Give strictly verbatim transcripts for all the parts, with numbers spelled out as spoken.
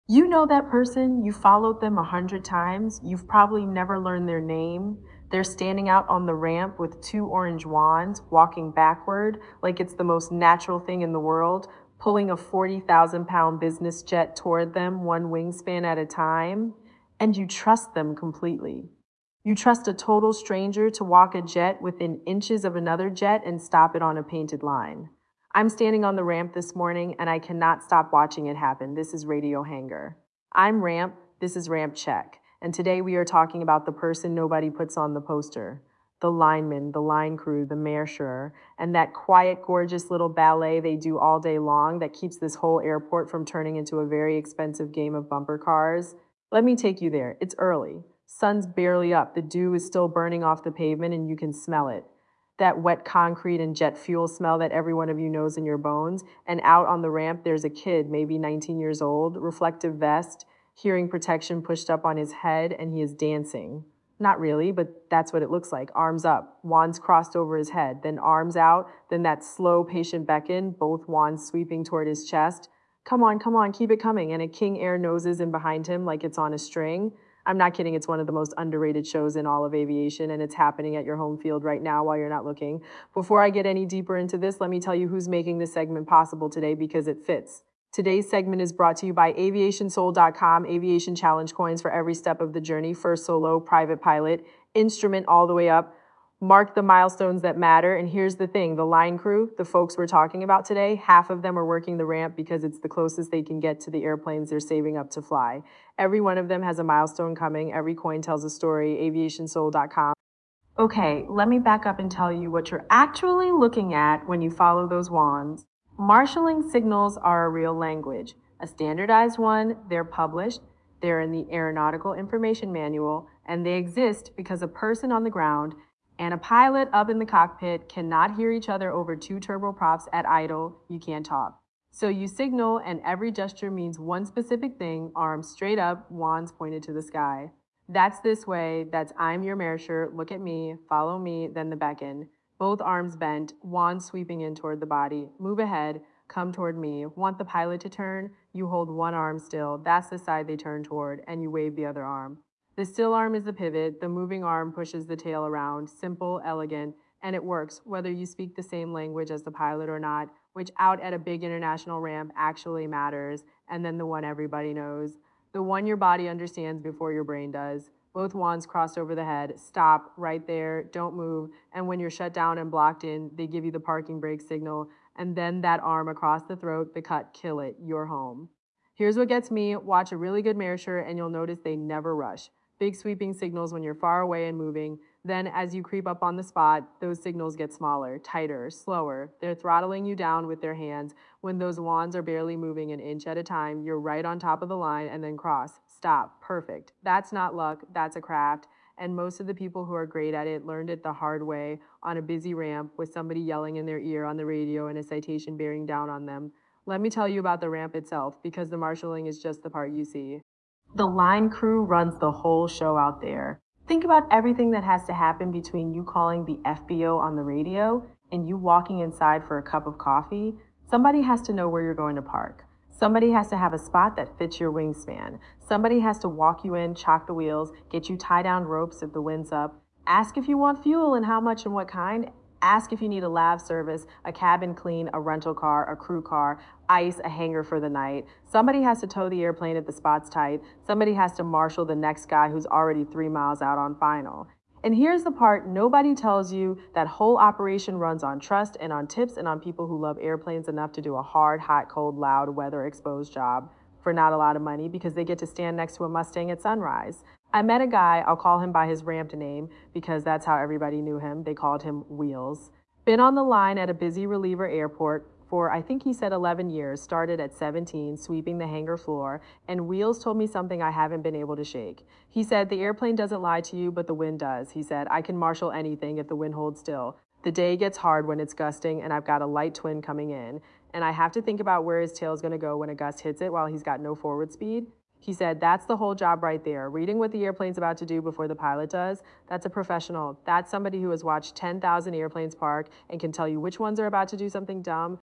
You know that person, you followed them a hundred times, you've probably never learned their name. They're standing out on the ramp with two orange wands, walking backward like it's the most natural thing in the world, pulling a forty thousand pound business jet toward them, one wingspan at a time, and you trust them completely. You trust a total stranger to walk a jet within inches of another jet and stop it on a painted line. I'm standing on the ramp this morning and I cannot stop watching it happen. This is Radio Hanger. I'm Ramp, this is Ramp Check. And today we are talking about the person nobody puts on the poster, the lineman, the line crew, the marsher, and that quiet, gorgeous little ballet they do all day long that keeps this whole airport from turning into a very expensive game of bumper cars. Let me take you there. It's early. Sun's barely up. The dew is still burning off the pavement and you can smell it, that wet concrete and jet fuel smell that every one of you knows in your bones. And out on the ramp, there's a kid, maybe nineteen years old, reflective vest, hearing protection pushed up on his head, and he is dancing. Not really, but that's what it looks like. Arms up, wands crossed over his head, then arms out, then that slow, patient beckon, both wands sweeping toward his chest. Come on, come on, keep it coming. And a king air noses in behind him like it's on a string. I'm not kidding. It's one of the most underrated shows in all of aviation, and it's happening at your home field right now while you're not looking. Before I get any deeper into this, let me tell you who's making this segment possible today because it fits. Today's segment is brought to you by aviation soul dot com, aviation challenge coins for every step of the journey, first solo, private pilot, instrument all the way up. Mark the milestones that matter. And here's the thing, the line crew, the folks we're talking about today, half of them are working the ramp because it's the closest they can get to the airplanes they're saving up to fly. Every one of them has a milestone coming. Every coin tells a story, aviation soul dot com. Okay, let me back up and tell you what you're actually looking at when you follow those wands. Marshalling signals are a real language, a standardized one. They're published, they're in the Aeronautical Information Manual, and they exist because a person on the ground and a pilot up in the cockpit cannot hear each other over two turboprops at idle. You can't talk. So you signal, and every gesture means one specific thing: arms straight up, wands pointed to the sky. That's this way, that's I'm your marsher, look at me, follow me, then the beckon. Both arms bent, wands sweeping in toward the body. Move ahead, come toward me. Want the pilot to turn? You hold one arm still, that's the side they turn toward, and you wave the other arm. The still arm is the pivot, the moving arm pushes the tail around, simple, elegant, and it works whether you speak the same language as the pilot or not, which out at a big international ramp actually matters, and then the one everybody knows. The one your body understands before your brain does. Both wands crossed over the head. Stop right there. Don't move. And when you're shut down and blocked in, they give you the parking brake signal. And then that arm across the throat, the cut, kill it. You're home. Here's what gets me. Watch a really good marsher and you'll notice they never rush. Big sweeping signals when you're far away and moving. Then as you creep up on the spot, those signals get smaller, tighter, slower. They're throttling you down with their hands. When those wands are barely moving an inch at a time, you're right on top of the line and then cross. Stop. Perfect. That's not luck. That's a craft. And most of the people who are great at it learned it the hard way on a busy ramp with somebody yelling in their ear on the radio and a citation bearing down on them. Let me tell you about the ramp itself, because the marshalling is just the part you see. The line crew runs the whole show out there. Think about everything that has to happen between you calling the F B O on the radio and you walking inside for a cup of coffee. Somebody has to know where you're going to park. Somebody has to have a spot that fits your wingspan. Somebody has to walk you in, chock the wheels, get you tie down ropes if the wind's up, ask if you want fuel and how much and what kind, ask if you need a lav service, a cabin clean, a rental car, a crew car, ice, a hangar for the night. Somebody has to tow the airplane if the spot's tight. Somebody has to marshal the next guy who's already three miles out on final. And here's the part nobody tells you: that whole operation runs on trust and on tips and on people who love airplanes enough to do a hard, hot, cold, loud, weather exposed job for not a lot of money because they get to stand next to a Mustang at sunrise. I met a guy, I'll call him by his ramped name because that's how everybody knew him. They called him Wheels. Been on the line at a busy reliever airport for, I think he said eleven years, started at seventeen, sweeping the hangar floor, and Wheels told me something I haven't been able to shake. He said, the airplane doesn't lie to you, but the wind does. He said, I can marshal anything if the wind holds still. The day gets hard when it's gusting, and I've got a light twin coming in, and I have to think about where his tail's gonna go when a gust hits it while he's got no forward speed. He said, that's the whole job right there. Reading what the airplane's about to do before the pilot does, that's a professional. That's somebody who has watched ten thousand airplanes park and can tell you which ones are about to do something dumb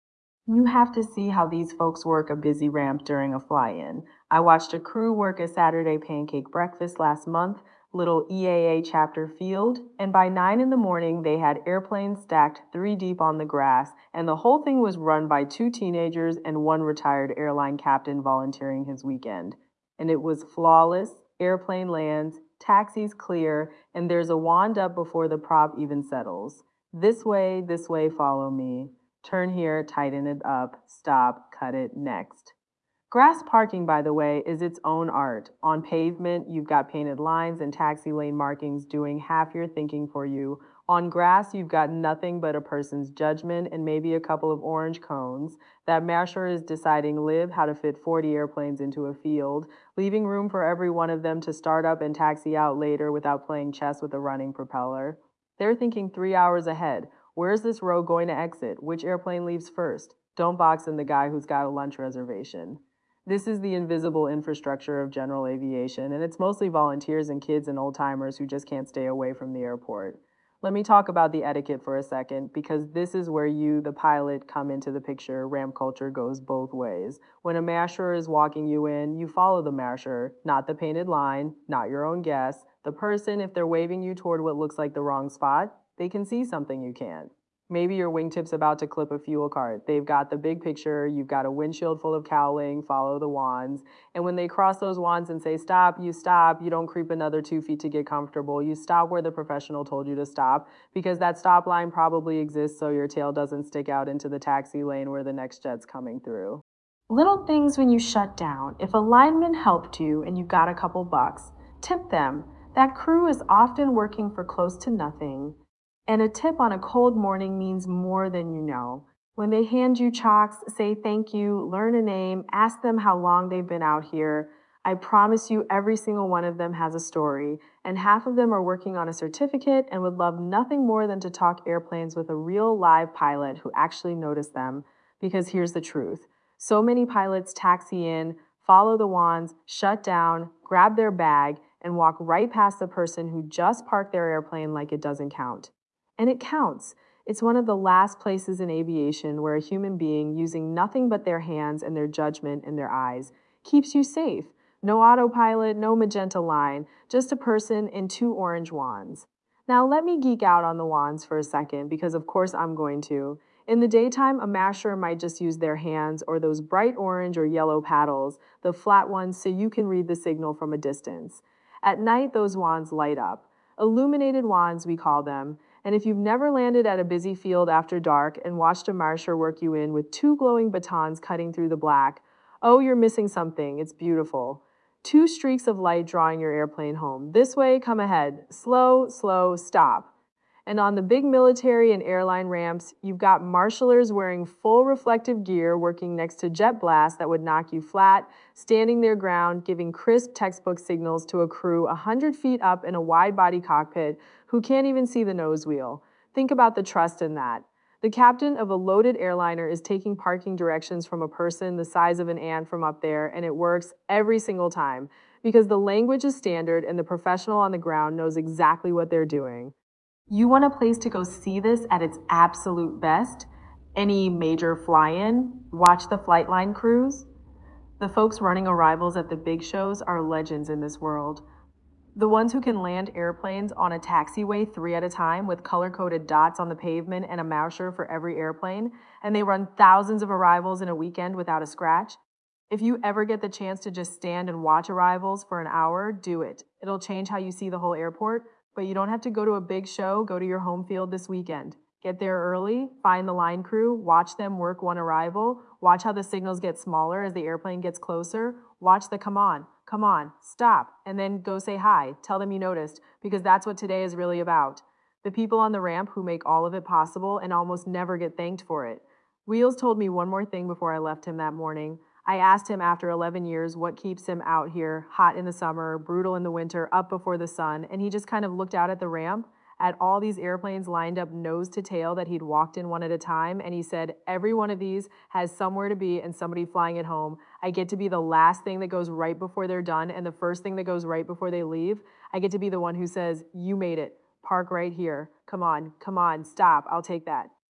You have to see how these folks work a busy ramp during a fly-in. I watched a crew work a Saturday pancake breakfast last month, little E A A chapter field, and by nine in the morning they had airplanes stacked three deep on the grass, and the whole thing was run by two teenagers and one retired airline captain volunteering his weekend. And it was flawless, airplane lands, taxis clear, and there's a wand up before the prop even settles. This way, this way, follow me. Turn here, tighten it up, stop, cut it, next. Grass parking, by the way, is its own art. On pavement, you've got painted lines and taxi lane markings doing half your thinking for you. On grass, you've got nothing but a person's judgment and maybe a couple of orange cones. That masher is deciding live how to fit forty airplanes into a field, leaving room for every one of them to start up and taxi out later without playing chess with a running propeller. They're thinking three hours ahead. Where's this row going to exit? Which airplane leaves first? Don't box in the guy who's got a lunch reservation. This is the invisible infrastructure of general aviation, and it's mostly volunteers and kids and old timers who just can't stay away from the airport. Let me talk about the etiquette for a second, because this is where you, the pilot, come into the picture. Ramp culture goes both ways. When a masher is walking you in, you follow the masher, not the painted line, not your own guess. The person, if they're waving you toward what looks like the wrong spot, they can see something you can't. Maybe your wingtip's about to clip a fuel cart. They've got the big picture, you've got a windshield full of cowling, follow the wands. And when they cross those wands and say stop, you stop. You don't creep another two feet to get comfortable. You stop where the professional told you to stop, because that stop line probably exists so your tail doesn't stick out into the taxi lane where the next jet's coming through. Little things when you shut down. If a lineman helped you and you got a couple bucks, tip them. That crew is often working for close to nothing. And a tip on a cold morning means more than you know. When they hand you chalks, say thank you, learn a name, ask them how long they've been out here. I promise you, every single one of them has a story, and half of them are working on a certificate and would love nothing more than to talk airplanes with a real live pilot who actually noticed them. Because here's the truth: so many pilots taxi in, follow the wands, shut down, grab their bag, and walk right past the person who just parked their airplane like it doesn't count. And it counts. It's one of the last places in aviation where a human being, using nothing but their hands and their judgment and their eyes, keeps you safe. No autopilot, no magenta line, just a person and two orange wands. Now, let me geek out on the wands for a second, because of course I'm going to. In the daytime, a masher might just use their hands or those bright orange or yellow paddles, the flat ones, so you can read the signal from a distance. At night, those wands light up. Illuminated wands, we call them. And if you've never landed at a busy field after dark and watched a marsher work you in with two glowing batons cutting through the black, oh, you're missing something. It's beautiful. Two streaks of light drawing your airplane home. This way, come ahead. Slow, slow, stop. And on the big military and airline ramps, you've got marshalers wearing full reflective gear working next to jet blasts that would knock you flat, standing their ground, giving crisp textbook signals to a crew a hundred feet up in a wide-body cockpit who can't even see the nose wheel. Think about the trust in that. The captain of a loaded airliner is taking parking directions from a person the size of an ant from up there, and it works every single time because the language is standard and the professional on the ground knows exactly what they're doing. You want a place to go see this at its absolute best? Any major fly-in? Watch the Flightline cruise? The folks running arrivals at the big shows are legends in this world. The ones who can land airplanes on a taxiway three at a time with color-coded dots on the pavement and a mousher for every airplane, and they run thousands of arrivals in a weekend without a scratch. If you ever get the chance to just stand and watch arrivals for an hour, do it. It'll change how you see the whole airport, but you don't have to go to a big show. Go to your home field this weekend. Get there early, find the line crew, watch them work one arrival, watch how the signals get smaller as the airplane gets closer, watch the come on, come on, stop, and then go say hi. Tell them you noticed, because that's what today is really about. The people on the ramp who make all of it possible and almost never get thanked for it. Wheels told me one more thing before I left him that morning. I asked him after eleven years what keeps him out here, hot in the summer, brutal in the winter, up before the sun, and he just kind of looked out at the ramp, at all these airplanes lined up nose to tail that he'd walked in one at a time, and he said, every one of these has somewhere to be and somebody flying it home. I get to be the last thing that goes right before they're done and the first thing that goes right before they leave. I get to be the one who says, you made it. Park right here. Come on, come on, stop. I'll take that.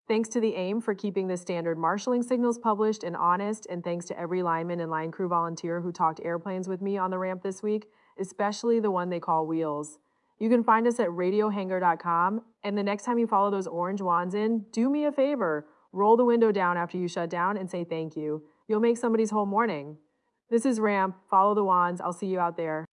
Thanks to the AIM for keeping the standard marshaling signals published and honest, and thanks to every lineman and line crew volunteer who talked airplanes with me on the ramp this week, especially the one they call Wheels. You can find us at radio hangar dot com, and the next time you follow those orange wands in, do me a favor, roll the window down after you shut down and say thank you. You'll make somebody's whole morning. This is Ramp, follow the wands, I'll see you out there.